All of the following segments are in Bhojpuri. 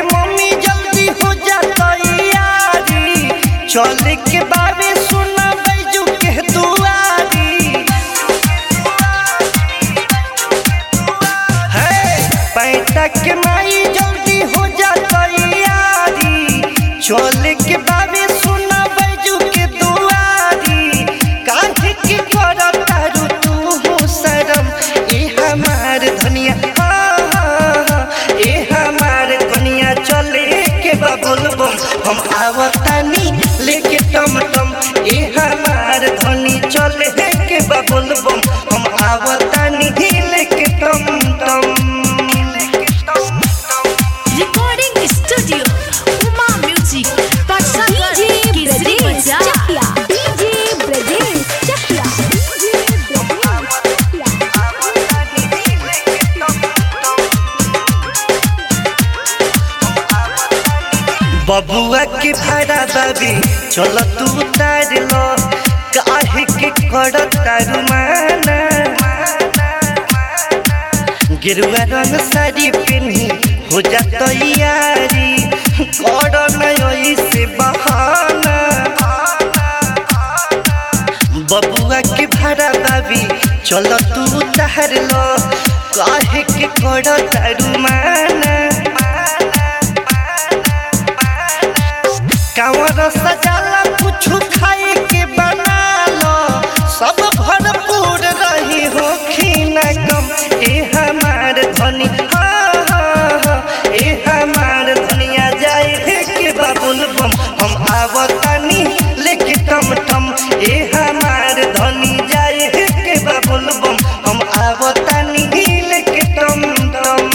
मम्मी जल्दी हो जा तैयारी, चल के बाबे सुना बैजू के दुआरी। है पैसा के माई जल्दी हो जा तैयारी, चल के बाबे सुना बैजू के दुआरी। काहे के करता रू तू शरम ए हमार धनिया, ए हमार कनिया चले के बबुल बम हम आवतानी लेके टमटम। ए हमार धनी चले के बबुल बम हम आवतानी लेके टमटम। Recording studio Uma music Patna Kesari बाजार। बबुआ के भाड़ा बाबी चल तू उतार लो, काहे के करता रुमाना। गिरुआ रंग साड़ी पहनी हो जा तैयारी, कर नई से बहाना। बबुआ के भाड़ा बाबी चल तू उतार लो, काहे के करता रुमाना। कांवर सजाला कुछ खाए के बना लो, सब भरपूर रही हो खीना कम। ए हमार धनी ए हमार धनिया जाए के बबुल बम हम आवतानी लेके टमटम। ए हमार धनी जाए के बबुल बम हम आवतानी लेके टमटम।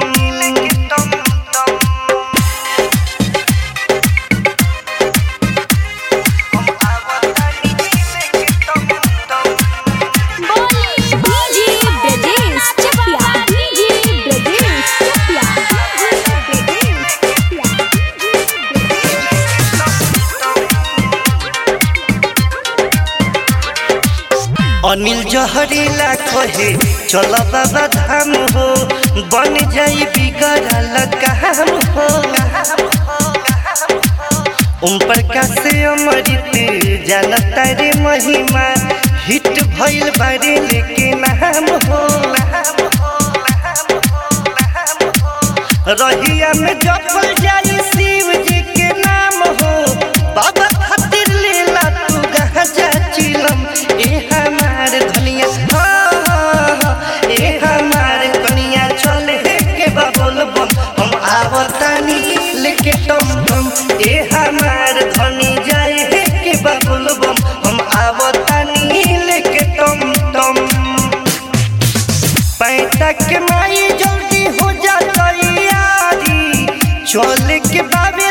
अनिल जहरीला कहे चल बाबा धाम हो, बन जाई बिगड़ल काम हो। ओम प्रकाश अमृत जानता रे महिमा, हिट भइल बारे लेके नाम हो। रहिया में जपल जाई शिव जी के नाम हो, बाबा खातिर लेला तू गांजा चिलम। ए हमार धनिया ए हमार कनिया चले के बबुल बम हम आवतानी लेके टमटम। ए हमार धनी जाए के बबुल बम हम आवतानी लेके टमटम। पैसा के माई जल्दी हो जा तैयारी, चल के बाबे